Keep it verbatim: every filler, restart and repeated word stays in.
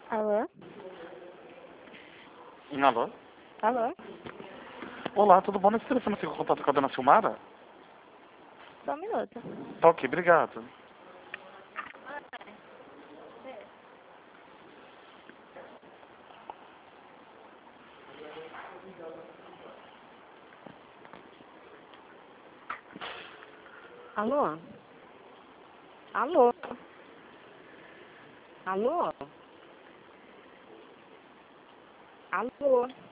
Alô? Alô? Alô? Olá, tudo bom? Nesse telefone você tem contato com a dona Silmara? Só um minuto. Tá ok, obrigado. Alô? Alô? Alô? Alô?